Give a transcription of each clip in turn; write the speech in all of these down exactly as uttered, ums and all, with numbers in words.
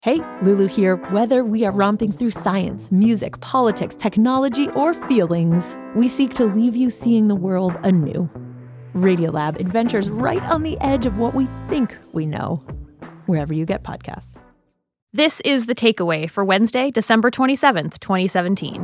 Hey, Lulu here. Whether we are romping through science, music, politics, technology, or feelings, we seek to leave you seeing the world anew. Radiolab adventures right on the edge of what we think we know, wherever you get podcasts. This is The Takeaway for Wednesday, December twenty-seventh, twenty seventeen.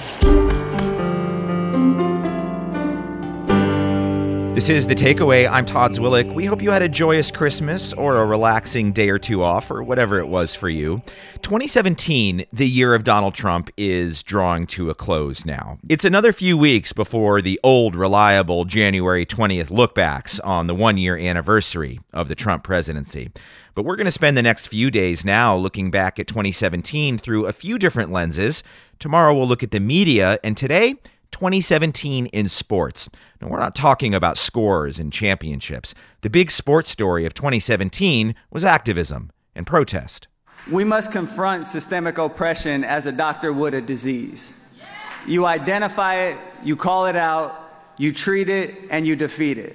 This is The Takeaway. I'm Todd Zwillich. We hope you had a joyous Christmas or a relaxing day or two off or whatever it was for you. twenty seventeen, the year of Donald Trump, is drawing to a close now. It's another few weeks before the old, reliable January twentieth lookbacks on the one-year anniversary of the Trump presidency. But we're going to spend the next few days now looking back at twenty seventeen through a few different lenses. Tomorrow we'll look at the media, and today, twenty seventeen in sports. Now, we're not talking about scores and championships. The big sports story of twenty seventeen was activism and protest. We must confront systemic oppression as a doctor would a disease. You identify it, you call it out, you treat it, and you defeat it.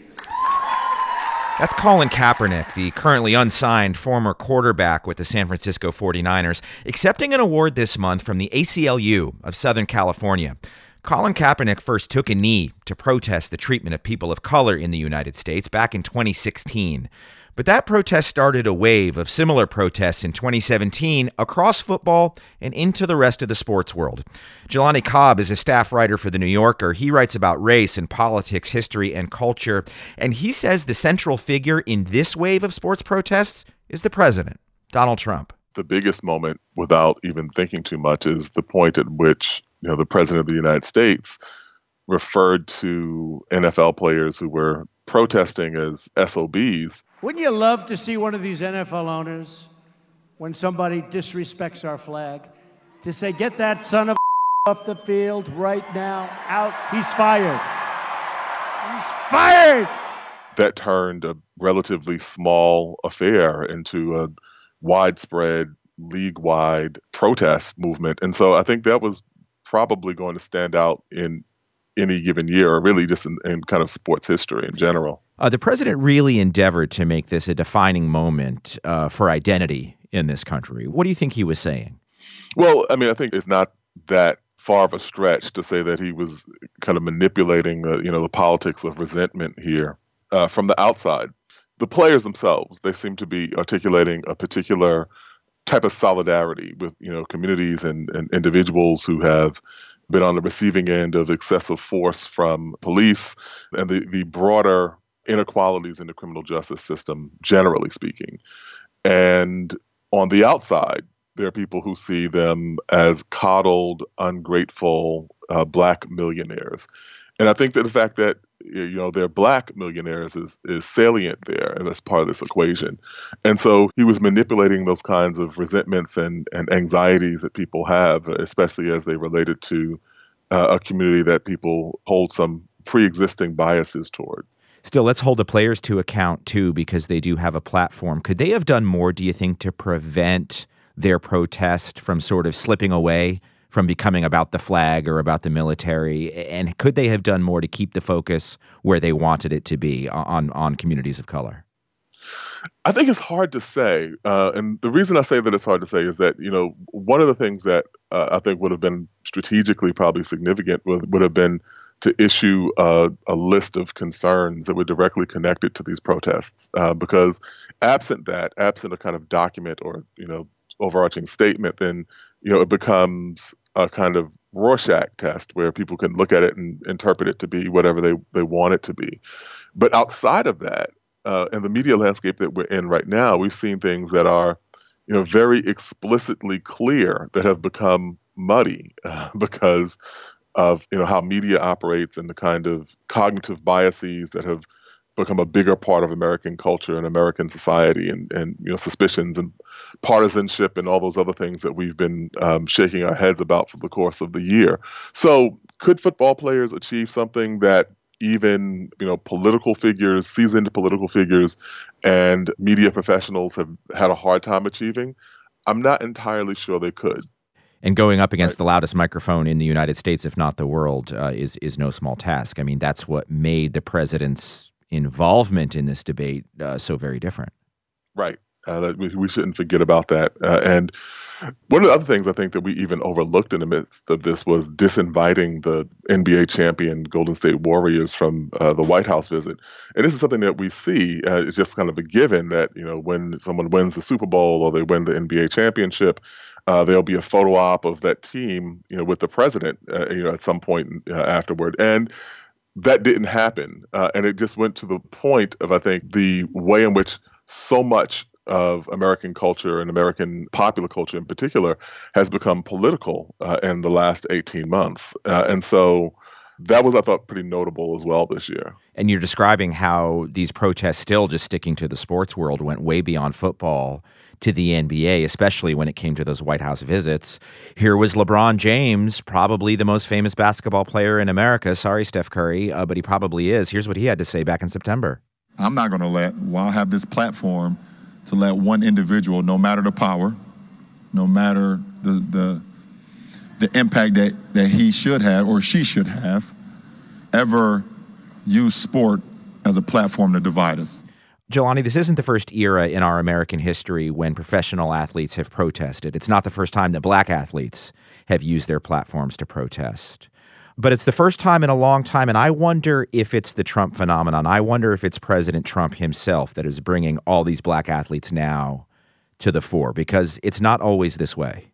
That's Colin Kaepernick, the currently unsigned former quarterback with the San Francisco forty-niners, accepting an award this month from the A C L U of Southern California. Colin Kaepernick first took a knee to protest the treatment of people of color in the United States back in twenty sixteen. But that protest started a wave of similar protests in twenty seventeen across football and into the rest of the sports world. Jelani Cobb is a staff writer for The New Yorker. He writes about race and politics, history, and culture. And he says the central figure in this wave of sports protests is the president, Donald Trump. The biggest moment, without even thinking too much, is the point at which, you know, the president of the United States referred to N F L players who were protesting as S O Bs. Wouldn't you love to see one of these N F L owners, when somebody disrespects our flag, to say, get that son of a off the field right now, out, he's fired. He's fired! That turned a relatively small affair into a widespread, league-wide protest movement. And so I think that was probably going to stand out in any given year, or really just in, in kind of sports history in general. Uh, the president really endeavored to make this a defining moment uh, for identity in this country. What do you think he was saying? Well, I mean, I think it's not that far of a stretch to say that he was kind of manipulating the, you know, the politics of resentment here uh, from the outside. The players themselves, they seem to be articulating a particular type of solidarity with, you know, communities and, and individuals who have been on the receiving end of excessive force from police and the, the broader inequalities in the criminal justice system, generally speaking. And on the outside, there are people who see them as coddled, ungrateful uh, black millionaires. And I think that the fact that, you know, they're black millionaires is is salient there, and that's part of this equation. And so he was manipulating those kinds of resentments and, and anxieties that people have, especially as they related to uh, a community that people hold some pre-existing biases toward. Still, let's hold the players to account, too, because they do have a platform. Could they have done more, do you think, to prevent their protest from sort of slipping away from becoming about the flag or about the military? And could they have done more to keep the focus where they wanted it to be on, on communities of color? I think it's hard to say. Uh, and the reason I say that it's hard to say is that, you know, one of the things that uh, I think would have been strategically probably significant would, would have been to issue a, a list of concerns that were directly connected to these protests. Uh, because absent that, absent a kind of document or, you know, overarching statement, then, you know, it becomes a kind of Rorschach test where people can look at it and interpret it to be whatever they, they want it to be. But outside of that, uh, in the media landscape that we're in right now, we've seen things that are, you know, very explicitly clear that have become muddy uh, because of, you know, how media operates and the kind of cognitive biases that have become a bigger part of American culture and American society, and, and you know, suspicions and partisanship and all those other things that we've been um, shaking our heads about for the course of the year. So could football players achieve something that even, you know, political figures, seasoned political figures and media professionals have had a hard time achieving? I'm not entirely sure they could. And going up against right. the loudest microphone in the United States, if not the world, uh, is is no small task. I mean, that's what made the president's involvement in this debate uh, so very different. Right. Uh, that we, we shouldn't forget about that. Uh, and one of the other things I think that we even overlooked in the midst of this was disinviting the N B A champion Golden State Warriors from uh, the White House visit. And this is something that we see. Uh, it's just kind of a given that, you know, when someone wins the Super Bowl or they win the N B A championship, uh, there'll be a photo op of that team, you know, with the president, uh, you know, at some point uh, afterward. And that didn't happen. Uh, and it just went to the point of, I think, the way in which so much of American culture and American popular culture in particular has become political uh, in the last eighteen months. Uh, and so that was, I thought, pretty notable as well this year. And you're describing how these protests, still just sticking to the sports world, went way beyond football to the N B A, especially when it came to those White House visits. Here was LeBron James, probably the most famous basketball player in America. Sorry, Steph Curry, uh, but he probably is. Here's what he had to say back in September. I'm not going to let, while I have this platform, to let one individual, no matter the power, no matter the the, the impact that, that he should have or she should have, ever use sport as a platform to divide us. Jelani, this isn't the first era in our American history when professional athletes have protested. It's not the first time that black athletes have used their platforms to protest. But it's the first time in a long time, and I wonder if it's the Trump phenomenon. I wonder if it's President Trump himself that is bringing all these black athletes now to the fore, because it's not always this way.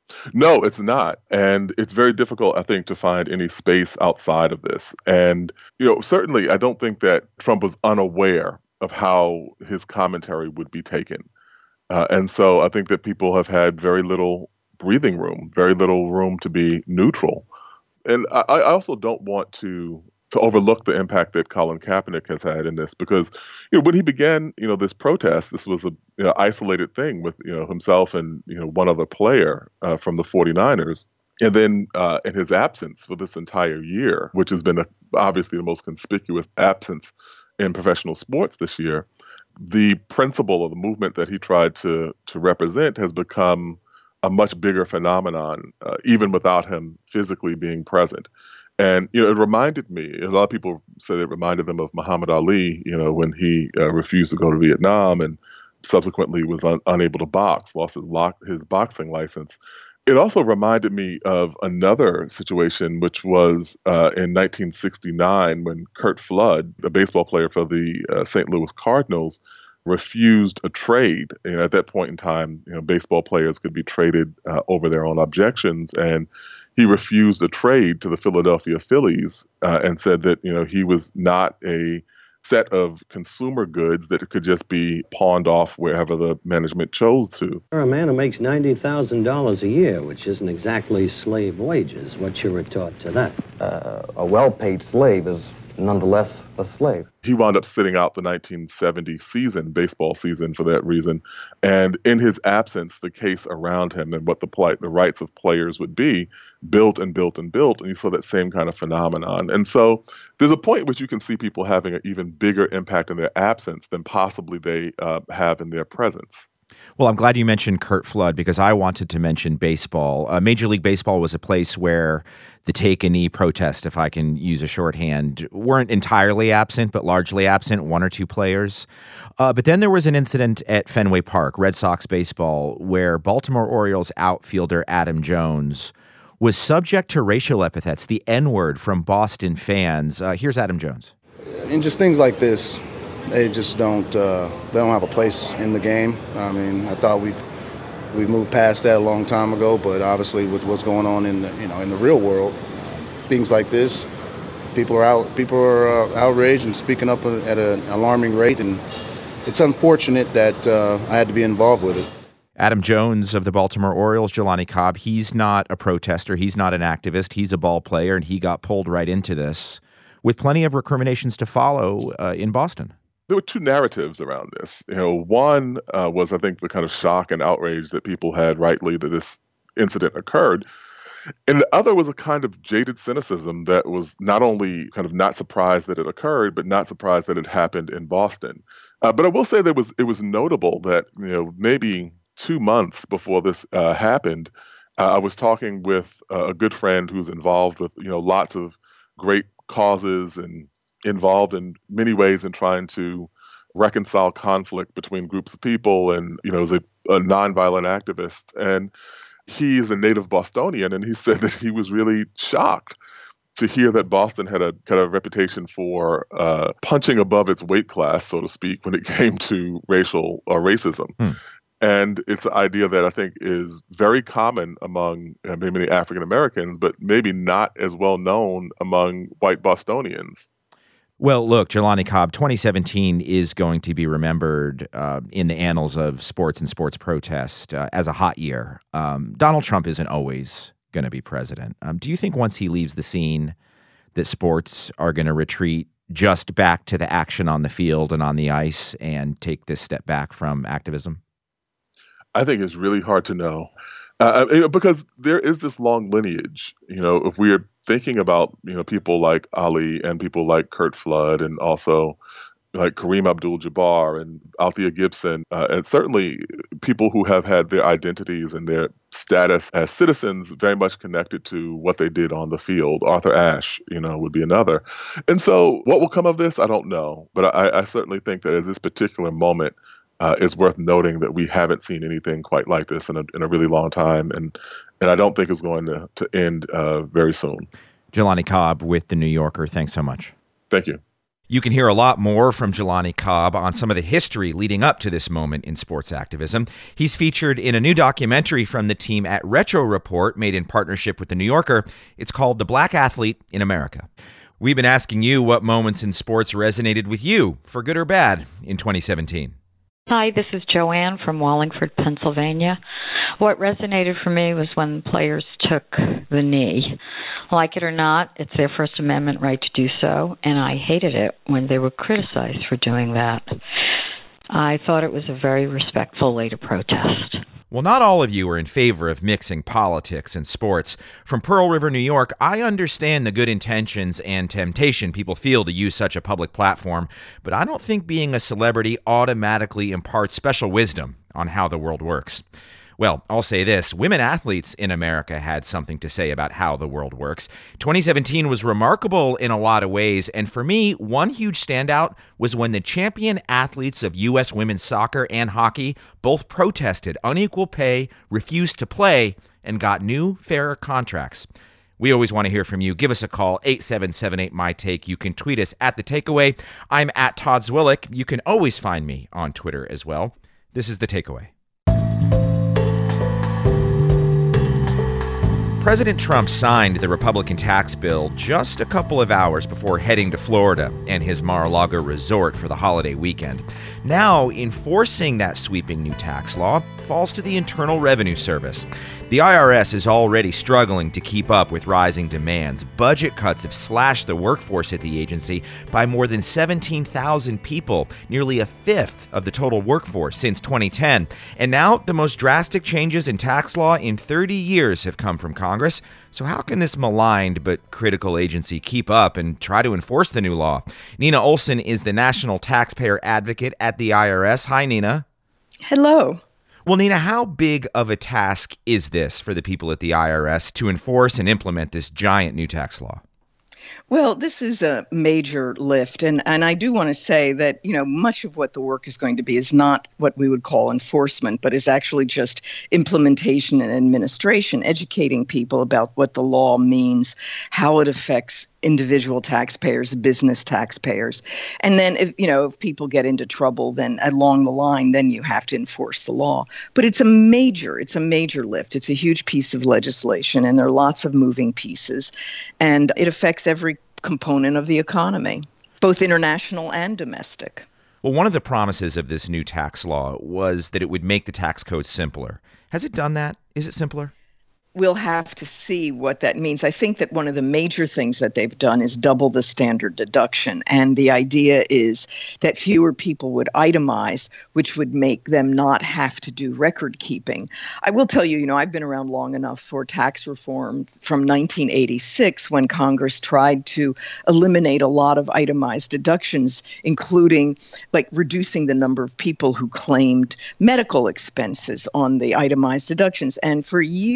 No, it's not. And it's very difficult, I think, to find any space outside of this. And, you know, certainly I don't think that Trump was unaware of how his commentary would be taken. Uh, and so I think that people have had very little breathing room, very little room to be neutral. And I, I also don't want to to overlook the impact that Colin Kaepernick has had in this, because, you know, when he began, you know, this protest, this was a you know, isolated thing with, you know, himself and, you know, one other player uh, from the forty-niners. And then uh, in his absence for this entire year, which has been a, obviously the most conspicuous absence in professional sports this year, the principle of the movement that he tried to to represent has become a much bigger phenomenon, uh, even without him physically being present. And, you know, it reminded me, a lot of people said it reminded them of Muhammad Ali, you know, when he uh, refused to go to Vietnam and subsequently was un- unable to box, lost his, lock- his boxing license. It also reminded me of another situation, which was uh, in nineteen sixty-nine when Curt Flood, a baseball player for the uh, Saint Louis Cardinals, refused a trade. You know, at that point in time, you know, baseball players could be traded uh, over their own objections, and he refused a trade to the Philadelphia Phillies uh, and said that, you know, he was not a set of consumer goods that could just be pawned off wherever the management chose to. You're a man who makes ninety thousand dollars a year, which isn't exactly slave wages. What's your retort to that? Uh, a well-paid slave is nonetheless a slave. He wound up sitting out the nineteen seventy season, baseball season, for that reason. And in his absence, the case around him and what the plight, the rights of players would be built and built and built. And you saw that same kind of phenomenon. And so there's a point at which you can see people having an even bigger impact in their absence than possibly they uh, have in their presence. Well, I'm glad you mentioned Curt Flood, because I wanted to mention baseball. Uh, Major League Baseball was a place where the take a knee protest, if I can use a shorthand, weren't entirely absent, but largely absent, one or two players. Uh, but then there was an incident at Fenway Park, Red Sox baseball, where Baltimore Orioles outfielder Adam Jones was subject to racial epithets, the N-word, from Boston fans. Uh, here's Adam Jones. And just things like this, they just don't uh, they don't have a place in the game. I mean, I thought we've we moved past that a long time ago, but obviously with what's going on in the you know in the real world, things like this, people are out people are uh, outraged and speaking up at an alarming rate, and it's unfortunate that uh, I had to be involved with it. Adam Jones of the Baltimore Orioles, Jelani Cobb, he's not a protester, he's not an activist, he's a ball player, and he got pulled right into this with plenty of recriminations to follow uh, in Boston. There were two narratives around this. You know, one uh, was, I think, the kind of shock and outrage that people had rightly that this incident occurred. And the other was a kind of jaded cynicism that was not only kind of not surprised that it occurred, but not surprised that it happened in Boston. Uh, but I will say that it was, it was notable that, you know, maybe two months before this uh, happened, uh, I was talking with uh, a good friend who's involved with, you know, lots of great causes and involved in many ways in trying to reconcile conflict between groups of people, and, you know, is a, a nonviolent activist. And he's a native Bostonian, and he said that he was really shocked to hear that Boston had a kind of reputation for uh, punching above its weight class, so to speak, when it came to racial or racism. Hmm. And it's an idea that I think is very common among uh, many African Americans, but maybe not as well known among white Bostonians. Well, look, Jelani Cobb, twenty seventeen is going to be remembered uh, in the annals of sports and sports protest uh, as a hot year. Um, Donald Trump isn't always going to be president. Um, do you think once he leaves the scene that sports are going to retreat just back to the action on the field and on the ice and take this step back from activism? I think it's really hard to know uh, because there is this long lineage. You know, if we are thinking about, you know, people like Ali and people like Curt Flood and also like Kareem Abdul-Jabbar and Althea Gibson, uh, and certainly people who have had their identities and their status as citizens very much connected to what they did on the field. Arthur Ashe, you know, would be another. And so what will come of this, I don't know. But I, I certainly think that at this particular moment, Uh, it's worth noting that we haven't seen anything quite like this in a, in a really long time, and and I don't think it's going to, to end uh, very soon. Jelani Cobb with The New Yorker, thanks so much. Thank you. You can hear a lot more from Jelani Cobb on some of the history leading up to this moment in sports activism. He's featured in a new documentary from the team at Retro Report, made in partnership with The New Yorker. It's called The Black Athlete in America. We've been asking you what moments in sports resonated with you, for good or bad, in twenty seventeen. Hi, this is Joanne from Wallingford, Pennsylvania. What resonated for me was when players took the knee. Like it or not, it's their First Amendment right to do so, and I hated it when they were criticized for doing that. I thought it was a very respectful way to protest. Well, not all of you are in favor of mixing politics and sports. From Pearl River, New York, I understand the good intentions and temptation people feel to use such a public platform, but I don't think being a celebrity automatically imparts special wisdom on how the world works. Well, I'll say this. Women athletes in America had something to say about how the world works. twenty seventeen was remarkable in a lot of ways, and for me, one huge standout was when the champion athletes of U S women's soccer and hockey both protested unequal pay, refused to play, and got new, fairer contracts. We always want to hear from you. Give us a call, eight seven seven eight, M Y Take. You can tweet us at The Takeaway. I'm at Todd Zwillich. You can always find me on Twitter as well. This is The Takeaway. President Trump signed the Republican tax bill just a couple of hours before heading to Florida and his Mar-a-Lago resort for the holiday weekend. Now, enforcing that sweeping new tax law falls to the Internal Revenue Service. The I R S is already struggling to keep up with rising demands. Budget cuts have slashed the workforce at the agency by more than seventeen thousand people, nearly a fifth of the total workforce since twenty ten. And now, the most drastic changes in tax law in thirty years have come from Congress. So how can this maligned but critical agency keep up and try to enforce the new law? Nina Olson is the National Taxpayer Advocate at the I R S. Hi, Nina. Hello. Well, Nina, how big of a task is this for the people at the I R S to enforce and implement this giant new tax law? Well, this is a major lift, and, and I do want to say that, you know, much of what the work is going to be is not what we would call enforcement, but is actually just implementation and administration, educating people about what the law means, how it affects individual taxpayers, business taxpayers. And then, if you know, if people get into trouble, then along the line, then you have to enforce the law. But it's a major, it's a major lift. It's a huge piece of legislation, and there are lots of moving pieces. And it affects every component of the economy, both international and domestic. Well, one of the promises of this new tax law was that it would make the tax code simpler. Has it done that? Is it simpler? We'll have to see what that means. I think that one of the major things that they've done is double the standard deduction. And the idea is that fewer people would itemize, which would make them not have to do record keeping. I will tell you, you know, I've been around long enough for tax reform from nineteen eighty-six, when Congress tried to eliminate a lot of itemized deductions, including like reducing the number of people who claimed medical expenses on the itemized deductions. And for years,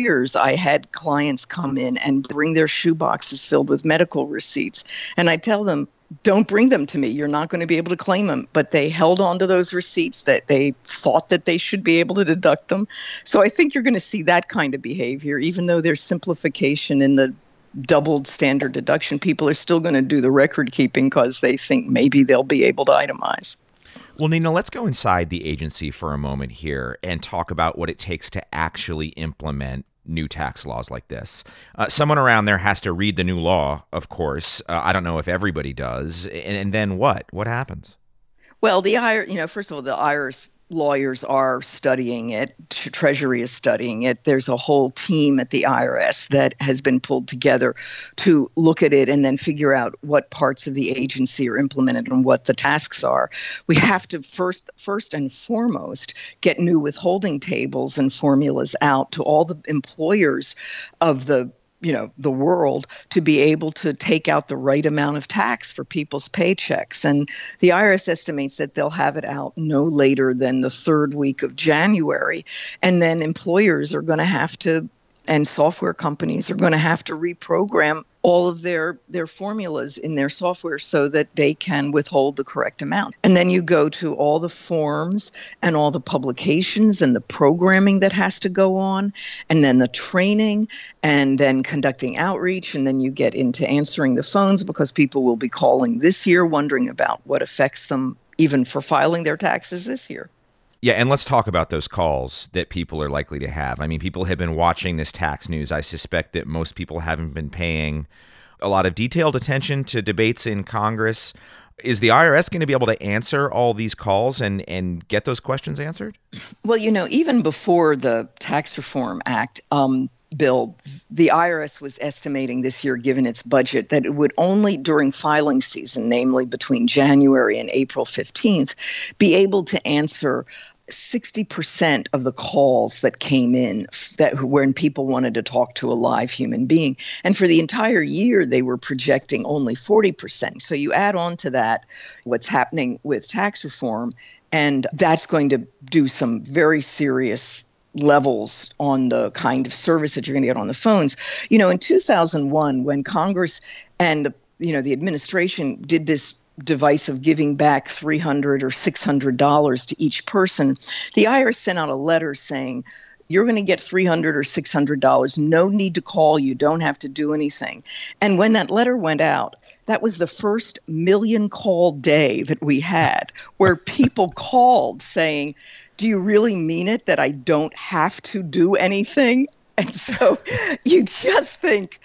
I had clients come in and bring their shoe boxes filled with medical receipts. And I tell them, don't bring them to me. You're not going to be able to claim them. But they held on to those receipts that they thought that they should be able to deduct them. So I think you're going to see that kind of behavior, even though there's simplification in the doubled standard deduction. People are still going to do the record keeping because they think maybe they'll be able to itemize. Well, Nina, let's go inside the agency for a moment here and talk about what it takes to actually implement new tax laws like this. Uh, someone around there has to read the new law, of course. Uh, I don't know if everybody does. And, and then what? What happens? Well, the I R S, you know, first of all, the I R S lawyers are studying it. Treasury is studying it. There's a whole team at the I R S that has been pulled together to look at it and then figure out what parts of the agency are implemented and what the tasks are. We have to first, first and foremost, get new withholding tables and formulas out to all the employers of the you know, the world to be able to take out the right amount of tax for people's paychecks. And the I R S estimates that they'll have it out no later than the third week of January. And then employers are going to have to, and software companies are going to have to reprogram all of their, their formulas in their software so that they can withhold the correct amount. And then you go to all the forms and all the publications and the programming that has to go on, and then the training, and then conducting outreach, and then you get into answering the phones because people will be calling this year wondering about what affects them even for filing their taxes this year. Yeah, and let's talk about those calls that people are likely to have. I mean, people have been watching this tax news. I suspect that most people haven't been paying a lot of detailed attention to debates in Congress. Is the I R S going to be able to answer all these calls and, and get those questions answered? Well, you know, even before the Tax Reform Act, um, Bill, the I R S was estimating this year, given its budget, that it would only during filing season, namely between January and April fifteenth, be able to answer sixty percent of the calls that came in that when people wanted to talk to a live human being. And for the entire year, they were projecting only forty percent. So you add on to that what's happening with tax reform, and that's going to do some very serious levels on the kind of service that you're going to get on the phones. You know, in two thousand one, when Congress and the, you know, the administration did this device of giving back three hundred dollars or six hundred dollars to each person, the I R S sent out a letter saying, you're going to get three hundred dollars or six hundred dollars. No need to call. You don't have to do anything. And when that letter went out, that was the first million call day that we had where people called saying, do you really mean it that I don't have to do anything? And so you just think,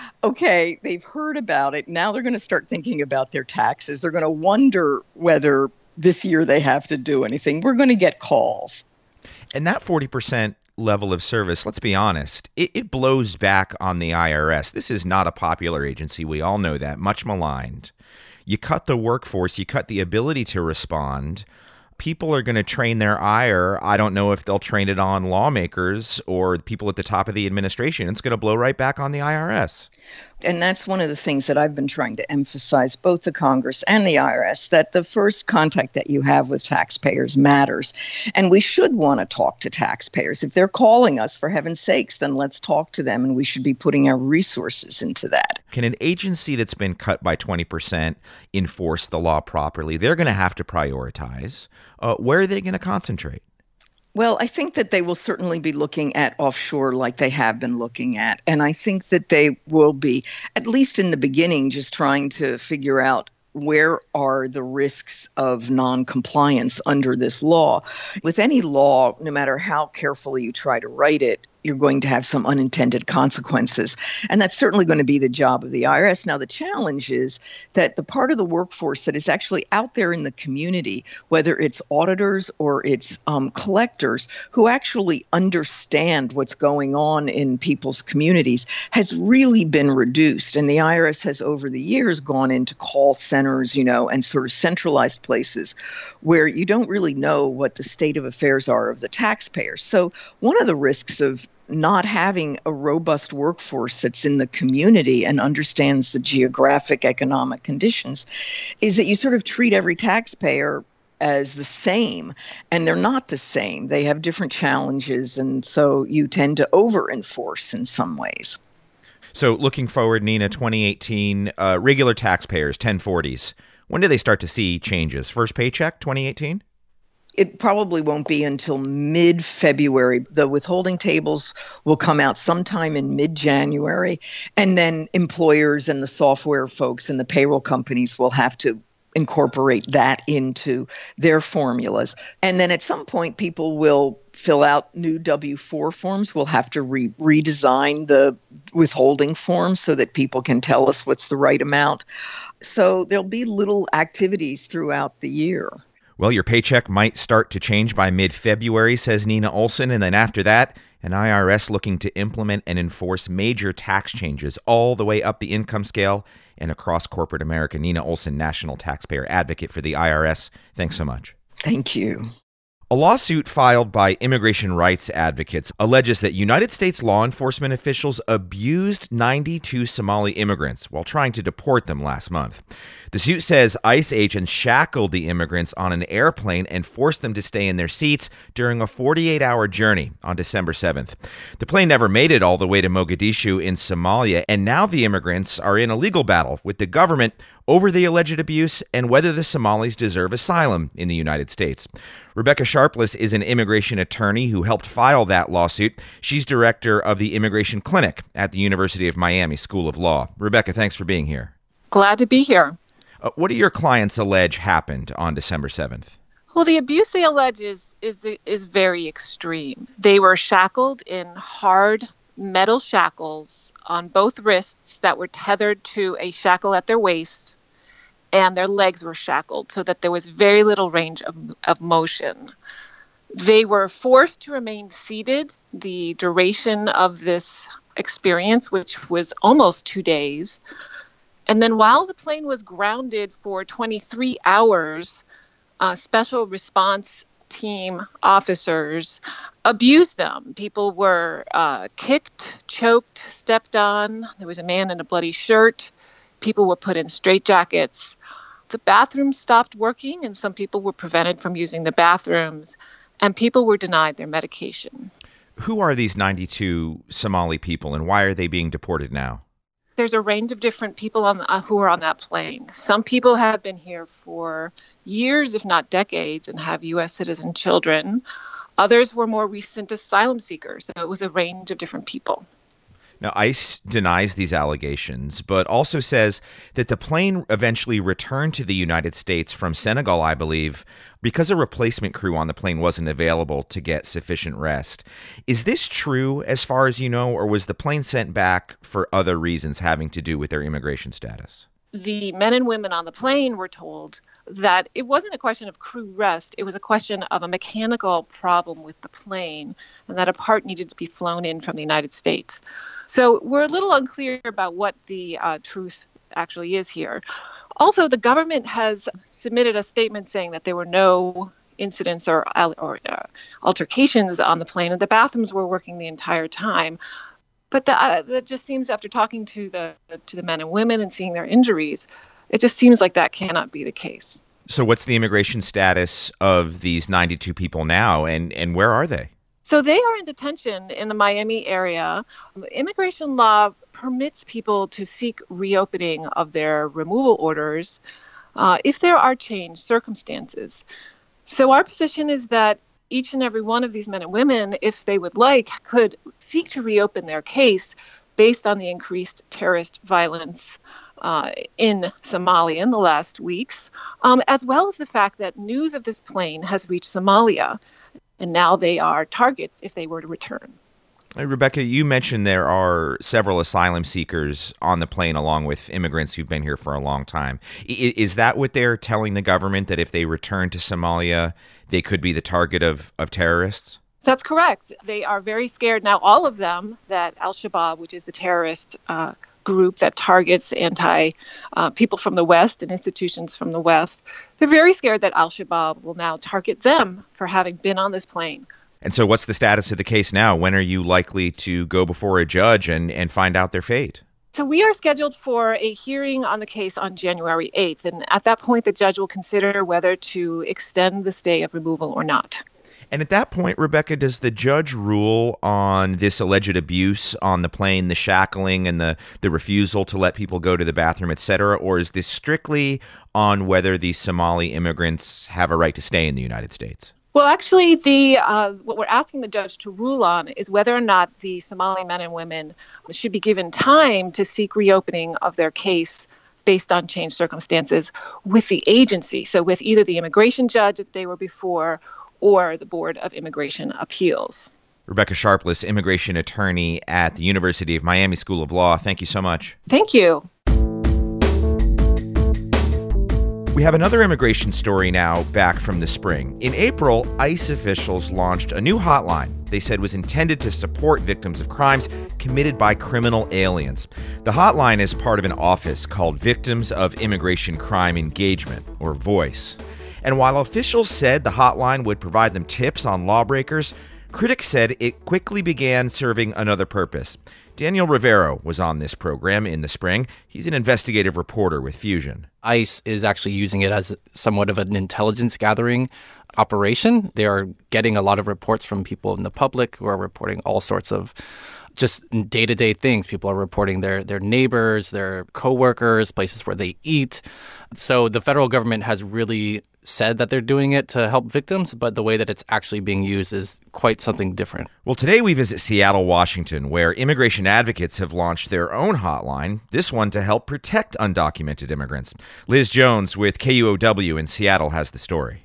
okay, they've heard about it. Now they're going to start thinking about their taxes. They're going to wonder whether this year they have to do anything. We're going to get calls. And that forty percent level of service, let's be honest, it, it blows back on the I R S. This is not a popular agency. We all know that. Much maligned. You cut the workforce. You cut the ability to respond. People are going to train their ire. I don't know if they'll train it on lawmakers or people at the top of the administration. It's going to blow right back on the I R S. And that's one of the things that I've been trying to emphasize, both to Congress and the I R S, that the first contact that you have with taxpayers matters. And we should want to talk to taxpayers. If they're calling us, for heaven's sakes, then let's talk to them, and we should be putting our resources into that. Can an agency that's been cut by twenty percent enforce the law properly? They're going to have to prioritize. Uh, where are they going to concentrate? Well, I think that they will certainly be looking at offshore like they have been looking at. And I think that they will be, at least in the beginning, just trying to figure out where are the risks of non-compliance under this law. With any law, no matter how carefully you try to write it, you're going to have some unintended consequences. And that's certainly going to be the job of the I R S. Now, the challenge is that the part of the workforce that is actually out there in the community, whether it's auditors or it's um, collectors who actually understand what's going on in people's communities, has really been reduced. And the I R S has over the years gone into call centers, you know, and sort of centralized places where you don't really know what the state of affairs are of the taxpayers. So one of the risks of not having a robust workforce that's in the community and understands the geographic economic conditions is that you sort of treat every taxpayer as the same, and they're not the same. They have different challenges, and so you tend to over-enforce in some ways. So looking forward, Nina, twenty eighteen, uh, regular taxpayers, ten forties, when do they start to see changes? First paycheck, twenty eighteen? It probably won't be until mid-February. The withholding tables will come out sometime in mid-January, and then employers and the software folks and the payroll companies will have to incorporate that into their formulas. And then at some point, people will fill out new W four forms. We'll have to re- redesign the withholding forms so that people can tell us what's the right amount. So there'll be little activities throughout the year. Well, your paycheck might start to change by mid-February, says Nina Olson, and then after that, an I R S looking to implement and enforce major tax changes all the way up the income scale and across corporate America. Nina Olson, National Taxpayer Advocate for the I R S. Thanks so much. Thank you. A lawsuit filed by immigration rights advocates alleges that United States law enforcement officials abused ninety-two Somali immigrants while trying to deport them last month. The suit says ICE agents shackled the immigrants on an airplane and forced them to stay in their seats during a forty-eight hour journey on December seventh. The plane never made it all the way to Mogadishu in Somalia, and now the immigrants are in a legal battle with the government over the alleged abuse and whether the Somalis deserve asylum in the United States. Rebecca Sharpless is an immigration attorney who helped file that lawsuit. She's director of the Immigration Clinic at the University of Miami School of Law. Rebecca, thanks for being here. Glad to be here. Uh, what do your clients allege happened on December seventh? Well, the abuse they allege is, is, is very extreme. They were shackled in hard metal shackles on both wrists that were tethered to a shackle at their waist, and their legs were shackled so that there was very little range of, of motion. They were forced to remain seated the duration of this experience, which was almost two days. And then while the plane was grounded for twenty-three hours, uh, special response team officers abused them. People were uh, kicked, choked, stepped on. There was a man in a bloody shirt. People were put in straitjackets. The bathrooms stopped working, and some people were prevented from using the bathrooms, and people were denied their medication. Who are these ninety-two Somali people, and why are they being deported now? There's a range of different people on the, uh, who are on that plane. Some people have been here for years, if not decades, and have U S citizen children. Others were more recent asylum seekers. So it was a range of different people. Now, ICE denies these allegations, but also says that the plane eventually returned to the United States from Senegal, I believe, because a replacement crew on the plane wasn't available to get sufficient rest. Is this true as far as you know, or was the plane sent back for other reasons having to do with their immigration status? The men and women on the plane were told that it wasn't a question of crew rest. It was a question of a mechanical problem with the plane and that a part needed to be flown in from the United States. So we're a little unclear about what the uh, truth actually is here. Also, the government has submitted a statement saying that there were no incidents or, or uh, altercations on the plane and the bathrooms were working the entire time. But the, uh, that just seems, after talking to the to the men and women and seeing their injuries, it just seems like that cannot be the case. So what's the immigration status of these ninety-two people now, and, and where are they? So they are in detention in the Miami area. Immigration law permits people to seek reopening of their removal orders uh, if there are changed circumstances. So our position is that each and every one of these men and women, if they would like, could seek to reopen their case based on the increased terrorist violence uh, in Somalia in the last weeks, um, as well as the fact that news of this plane has reached Somalia, and now they are targets if they were to return. Hey, Rebecca, you mentioned there are several asylum seekers on the plane along with immigrants who've been here for a long time. I- is that what they're telling the government, that if they return to Somalia, they could be the target of, of terrorists? That's correct. They are very scared now, all of them, that Al-Shabaab, which is the terrorist uh, group that targets anti uh, people from the West and institutions from the West, they're very scared that Al-Shabaab will now target them for having been on this plane. And so what's the status of the case now? When are you likely to go before a judge and, and find out their fate? So we are scheduled for a hearing on the case on January eighth. And at that point, the judge will consider whether to extend the stay of removal or not. And at that point, Rebecca, does the judge rule on this alleged abuse on the plane, the shackling and the, the refusal to let people go to the bathroom, et cetera? Or is this strictly on whether these Somali immigrants have a right to stay in the United States? Well, actually, the uh, what we're asking the judge to rule on is whether or not the Somali men and women should be given time to seek reopening of their case based on changed circumstances with the agency. So with either the immigration judge that they were before or the Board of Immigration Appeals. Rebecca Sharpless, immigration attorney at the University of Miami School of Law. Thank you so much. Thank you. We have another immigration story now back from the spring. In April, ICE officials launched a new hotline they said was intended to support victims of crimes committed by criminal aliens. The hotline is part of an office called Victims of Immigration Crime Engagement, or VOICE. And while officials said the hotline would provide them tips on lawbreakers, critics said it quickly began serving another purpose. Daniel Rivero was on this program in the spring. He's an investigative reporter with Fusion. ICE is actually using it as somewhat of an intelligence gathering operation. They are getting a lot of reports from people in the public who are reporting all sorts of just day-to-day things. People are reporting their their neighbors, their coworkers, places where they eat. So the federal government has really said that they're doing it to help victims, but the way that it's actually being used is quite something different. Well, today we visit Seattle, Washington, where immigration advocates have launched their own hotline, this one to help protect undocumented immigrants. Liz Jones with K U O W in Seattle has the story.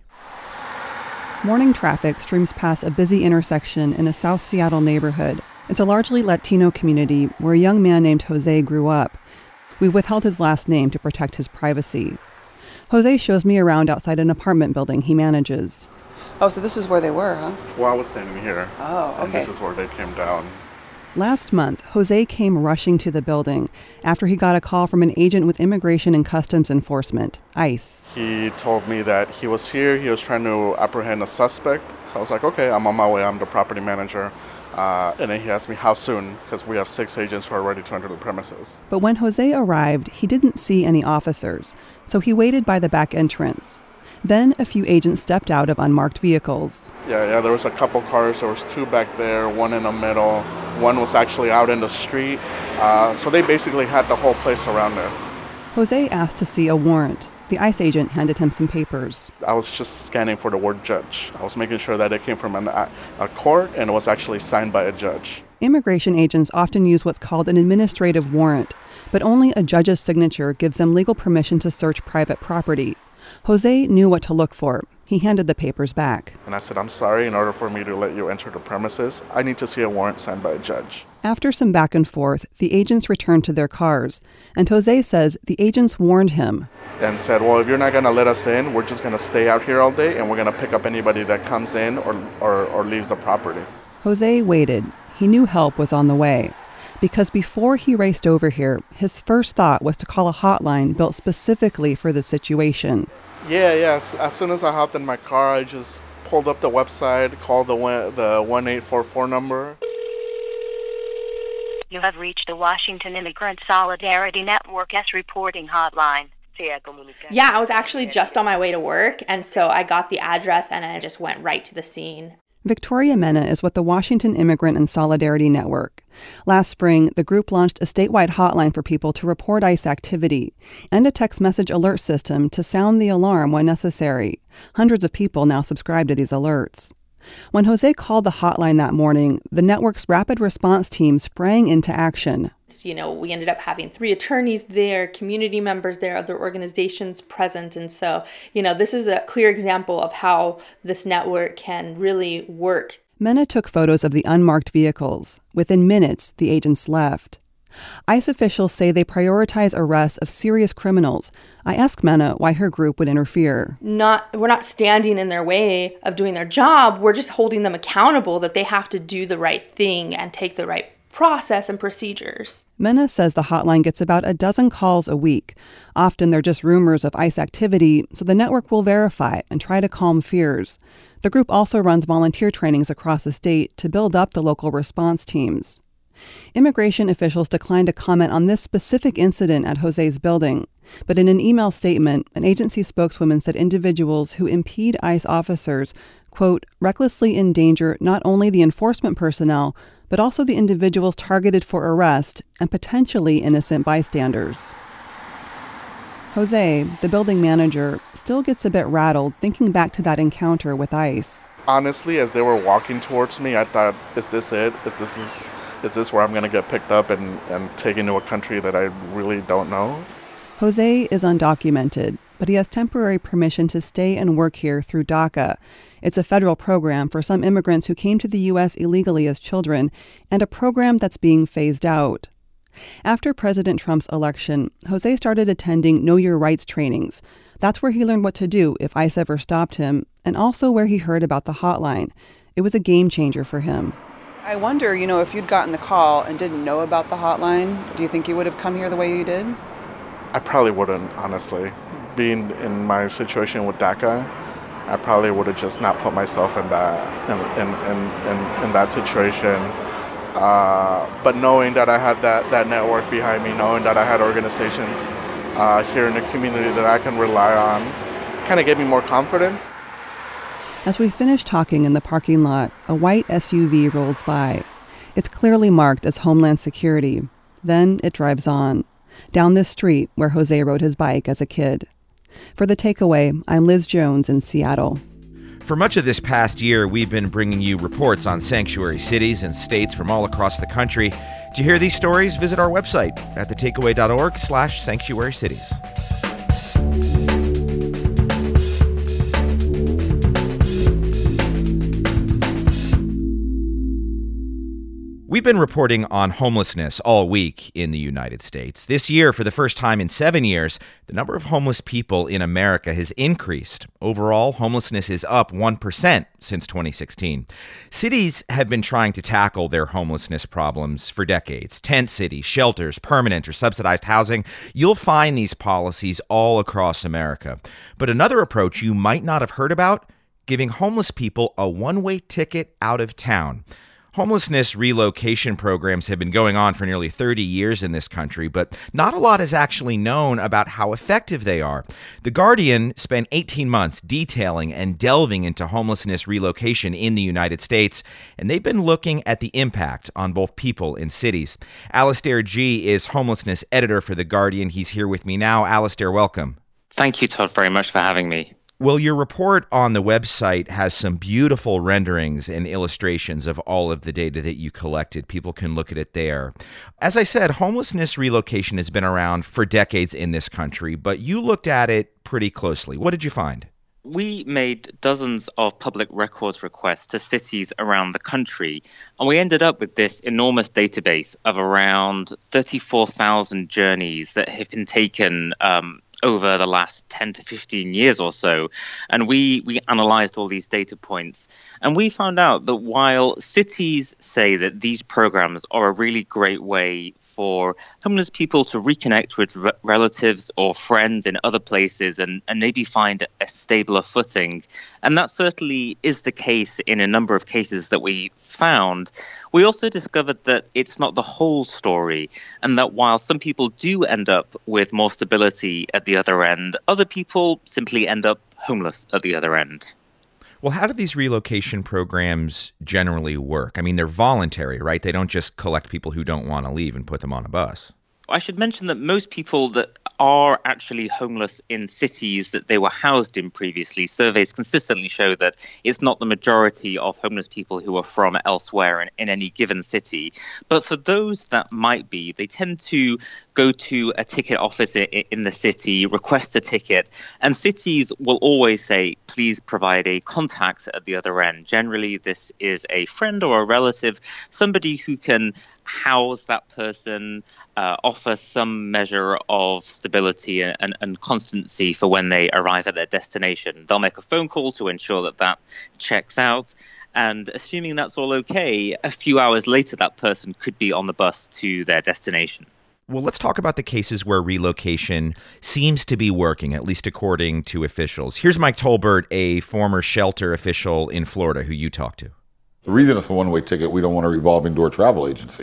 Morning traffic streams past a busy intersection in a South Seattle neighborhood. It's a largely Latino community where a young man named Jose grew up. We've withheld his last name to protect his privacy. Jose shows me around outside an apartment building he manages. Oh, so this is where they were, huh? Well, I was standing here. Oh, okay. And this is where they came down. Last month, Jose came rushing to the building after he got a call from an agent with Immigration and Customs Enforcement, ICE. He told me that he was here. He was trying to apprehend a suspect. So I was like, okay, I'm on my way. I'm the property manager. Uh, and then he asked me how soon, because we have six agents who are ready to enter the premises. But when Jose arrived, he didn't see any officers, so he waited by the back entrance. Then a few agents stepped out of unmarked vehicles. Yeah, yeah, there was a couple cars. There was two back there, one in the middle. One was actually out in the street. Uh, so they basically had the whole place around there. Jose asked to see a warrant. The ICE agent handed him some papers. I was just scanning for the word judge. I was making sure that it came from an, a court and it was actually signed by a judge. Immigration agents often use what's called an administrative warrant, but only a judge's signature gives them legal permission to search private property. Jose knew what to look for. He handed the papers back. And I said, I'm sorry, in order for me to let you enter the premises, I need to see a warrant signed by a judge. After some back and forth, the agents returned to their cars, and Jose says the agents warned him. And said, well, if you're not going to let us in, we're just going to stay out here all day, and we're going to pick up anybody that comes in or, or, or leaves the property. Jose waited. He knew help was on the way. Because before he raced over here, his first thought was to call a hotline built specifically for the situation. Yeah, yeah. As soon as I hopped in my car, I just pulled up the website, called the one, the one eight four four number. You have reached the Washington Immigrant Solidarity Network S reporting hotline. Yeah, I was actually just on my way to work, and so I got the address and I just went right to the scene. Victoria Mena is with the Washington Immigrant and Solidarity Network. Last spring, the group launched a statewide hotline for people to report ICE activity and a text message alert system to sound the alarm when necessary. Hundreds of people now subscribe to these alerts. When Jose called the hotline that morning, the network's rapid response team sprang into action. You know, we ended up having three attorneys there, community members there, other organizations present. And so, you know, this is a clear example of how this network can really work. Mena took photos of the unmarked vehicles. Within minutes, the agents left. ICE officials say they prioritize arrests of serious criminals. I asked Mena why her group would interfere. Not, we're not standing in their way of doing their job. We're just holding them accountable that they have to do the right thing and take the right process and procedures. Mena says the hotline gets about a dozen calls a week. Often they're just rumors of ICE activity, so the network will verify and try to calm fears. The group also runs volunteer trainings across the state to build up the local response teams. Immigration officials declined to comment on this specific incident at Jose's building, but in an email statement, an agency spokeswoman said individuals who impede ICE officers, quote, recklessly endanger not only the enforcement personnel, but also the individuals targeted for arrest and potentially innocent bystanders. Jose, the building manager, still gets a bit rattled thinking back to that encounter with ICE. Honestly, as they were walking towards me, I thought, is this it? Is this is, is this where I'm going to get picked up and, and taken to a country that I really don't know? Jose is undocumented, but he has temporary permission to stay and work here through DACA. It's a federal program for some immigrants who came to the U S illegally as children, and a program that's being phased out. After President Trump's election, Jose started attending Know Your Rights trainings. That's where he learned what to do if ICE ever stopped him, and also where he heard about the hotline. It was a game changer for him. I wonder, you know, if you'd gotten the call and didn't know about the hotline, do you think you would have come here the way you did? I probably wouldn't, honestly. Being in my situation with DACA, I probably would have just not put myself in that in in in, in, in that situation. Uh, but knowing that I had that, that network behind me, knowing that I had organizations uh, here in the community that I can rely on, kind of gave me more confidence. As we finish talking in the parking lot, a white S U V rolls by. It's clearly marked as Homeland Security. Then it drives on, down this street where Jose rode his bike as a kid. For The Takeaway, I'm Liz Jones in Seattle. For much of this past year, we've been bringing you reports on sanctuary cities and states from all across the country. To hear these stories, visit our website at thetakeaway.org slash sanctuary cities. We've been reporting on homelessness all week in the United States. This year, for the first time in seven years, the number of homeless people in America has increased. Overall, homelessness is up one percent since twenty sixteen. Cities have been trying to tackle their homelessness problems for decades. Tent cities, shelters, permanent or subsidized housing. You'll find these policies all across America. But another approach you might not have heard about, giving homeless people a one-way ticket out of town. Homelessness relocation programs have been going on for nearly thirty years in this country, but not a lot is actually known about how effective they are. The Guardian spent eighteen months detailing and delving into homelessness relocation in the United States, and they've been looking at the impact on both people and cities. Alastair Gee is homelessness editor for The Guardian. He's here with me now. Alastair, welcome. Thank you, Todd, very much for having me. Well, your report on the website has some beautiful renderings and illustrations of all of the data that you collected. People can look at it there. As I said, homelessness relocation has been around for decades in this country, but you looked at it pretty closely. What did you find? We made dozens of public records requests to cities around the country, and we ended up with this enormous database of around thirty-four thousand journeys that have been taken um, over the last ten to fifteen years or so. And we, we analyzed all these data points, and we found out that while cities say that these programs are a really great way for homeless people to reconnect with re- relatives or friends in other places and, and maybe find a stabler footing, and that certainly is the case in a number of cases that we found, we also discovered that it's not the whole story, and that while some people do end up with more stability at the other end, other people simply end up homeless at the other end. Well, how do these relocation programs generally work? I mean, they're voluntary, right? They don't just collect people who don't want to leave and put them on a bus. I should mention that most people that are actually homeless in cities that they were housed in previously, surveys consistently show that it's not the majority of homeless people who are from elsewhere in, in any given city. But for those that might be, they tend to go to a ticket office in the city, request a ticket, and cities will always say, please provide a contact at the other end. Generally, this is a friend or a relative, somebody who can house that person, uh, offer some measure of stability and, and, and constancy for when they arrive at their destination. They'll make a phone call to ensure that that checks out. And assuming that's all okay, a few hours later, that person could be on the bus to their destination. Well, let's talk about the cases where relocation seems to be working, at least according to officials. Here's Mike Tolbert, a former shelter official in Florida who you talked to. The reason it's a one-way ticket, we don't want a revolving door travel agency.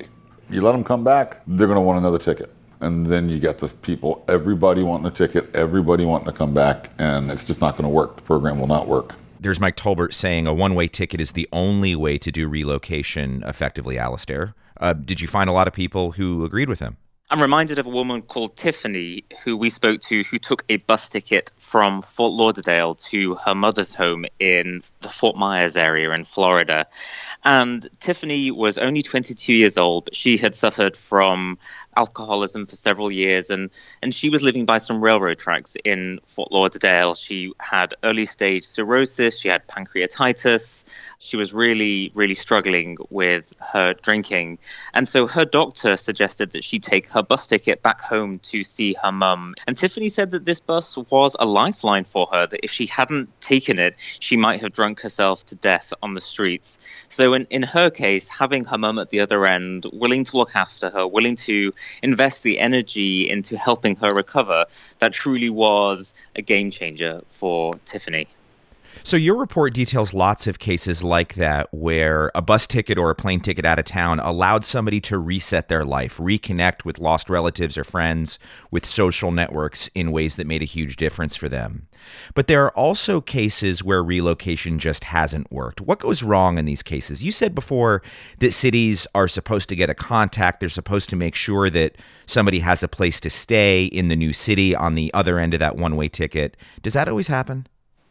You let them come back, they're going to want another ticket. And then you get the people, everybody wanting a ticket, everybody wanting to come back, and it's just not going to work. The program will not work. There's Mike Tolbert saying a one-way ticket is the only way to do relocation effectively, Alastair. Uh, did you find a lot of people who agreed with him? I'm reminded of a woman called Tiffany, who we spoke to, who took a bus ticket from Fort Lauderdale to her mother's home in the Fort Myers area in Florida. And Tiffany was only twenty-two years old, but she had suffered from alcoholism for several years, and, and she was living by some railroad tracks in Fort Lauderdale. She had early stage cirrhosis, she had pancreatitis, she was really, really struggling with her drinking. And so her doctor suggested that she take her bus ticket back home to see her mum. And Tiffany said that this bus was a lifeline for her, that if she hadn't taken it, she might have drunk herself to death on the streets. So in, in her case, having her mum at the other end, willing to look after her, willing to invest the energy into helping her recover, that truly was a game changer for Tiffany. So your report details lots of cases like that where a bus ticket or a plane ticket out of town allowed somebody to reset their life, reconnect with lost relatives or friends, with social networks in ways that made a huge difference for them. But there are also cases where relocation just hasn't worked. What goes wrong in these cases? You said before that cities are supposed to get a contact. They're supposed to make sure that somebody has a place to stay in the new city on the other end of that one-way ticket. Does that always happen?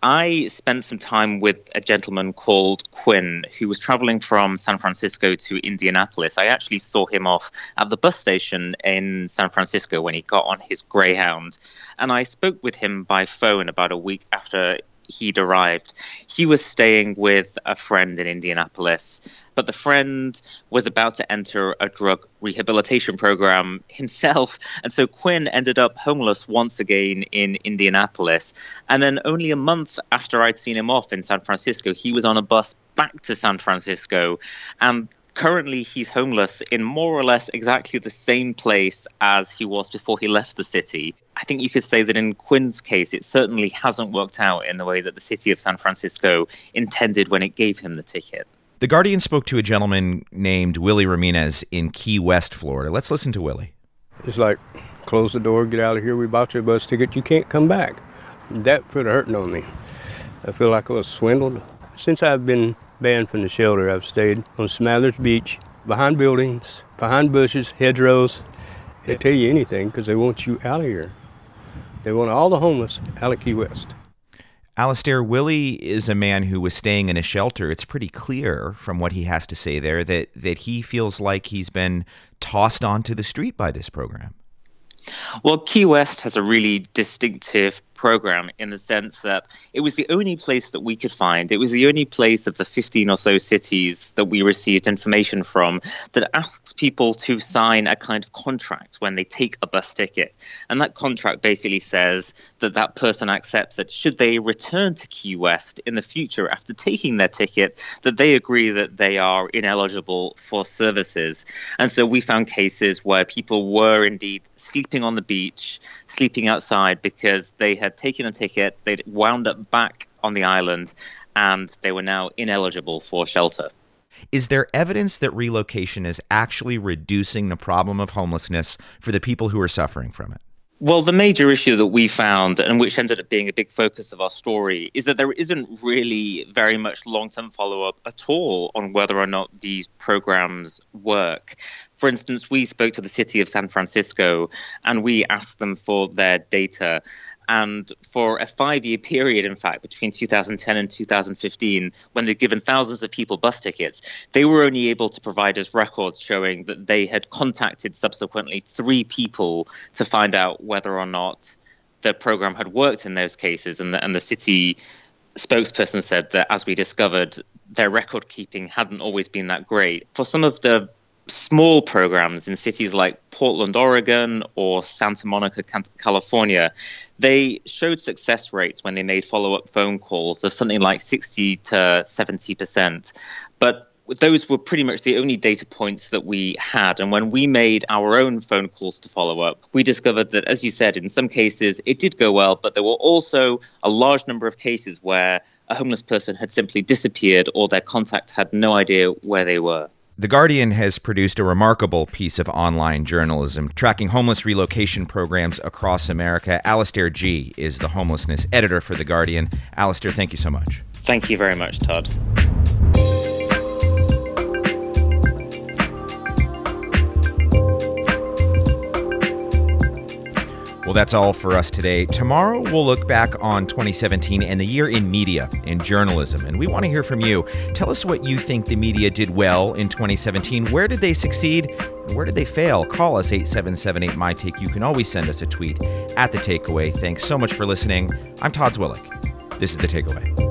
I spent some time with a gentleman called Quinn who was traveling from San Francisco to Indianapolis. I actually saw him off at the bus station in San Francisco when he got on his Greyhound. And I spoke with him by phone about a week after he'd arrived. He was staying with a friend in Indianapolis, but the friend was about to enter a drug rehabilitation program himself. And so Quinn ended up homeless once again in Indianapolis. And then only a month after I'd seen him off in San Francisco, he was on a bus back to San Francisco. And currently, he's homeless in more or less exactly the same place as he was before he left the city. I think you could say that in Quinn's case, it certainly hasn't worked out in the way that the city of San Francisco intended when it gave him the ticket. The Guardian spoke to a gentleman named Willie Ramirez in Key West, Florida. Let's listen to Willie. It's like, close the door, get out of here, we bought you a bus ticket, you can't come back. That put a hurting on me. I feel like I was swindled. Since I've been banned from the shelter, I've stayed on Smathers Beach, behind buildings, behind bushes, hedgerows. They tell you anything because they want you out of here. They want all the homeless out of Key West. Alastair, Willie is a man who was staying in a shelter. It's pretty clear from what he has to say there that, that he feels like he's been tossed onto the street by this program. Well, Key West has a really distinctive program in the sense that it was the only place that we could find. It was the only place of the fifteen or so cities that we received information from that asks people to sign a kind of contract when they take a bus ticket. And that contract basically says that that person accepts that should they return to Key West in the future after taking their ticket, that they agree that they are ineligible for services. And so we found cases where people were indeed sleeping on the beach, sleeping outside because they had taken a ticket, they'd wound up back on the island, and they were now ineligible for shelter. Is there evidence that relocation is actually reducing the problem of homelessness for the people who are suffering from it? Well, the major issue that we found, and which ended up being a big focus of our story, is that there isn't really very much long-term follow-up at all on whether or not these programs work. For instance, we spoke to the city of San Francisco, and we asked them for their data. And for a five-year period, in fact, between two thousand ten and two thousand fifteen, when they'd given thousands of people bus tickets, they were only able to provide us records showing that they had contacted subsequently three people to find out whether or not the program had worked in those cases. And the, and the city spokesperson said that, as we discovered, their record keeping hadn't always been that great. For some of the small programs in cities like Portland, Oregon, or Santa Monica, California, they showed success rates when they made follow-up phone calls of something like sixty to seventy percent. But those were pretty much the only data points that we had. And when we made our own phone calls to follow up, we discovered that, as you said, in some cases it did go well, but there were also a large number of cases where a homeless person had simply disappeared or their contact had no idea where they were. The Guardian has produced a remarkable piece of online journalism, tracking homeless relocation programs across America. Alistair Gee is the homelessness editor for The Guardian. Alistair, thank you so much. Thank you very much, Todd. Well, that's all for us today. Tomorrow, we'll look back on twenty seventeen and the year in media, in journalism. And we want to hear from you. Tell us what you think the media did well in twenty seventeen. Where did they succeed? And where did they fail? Call us eight seven seven eight, M Y Take. You can always send us a tweet at The Takeaway. Thanks so much for listening. I'm Todd Zwillich. This is The Takeaway.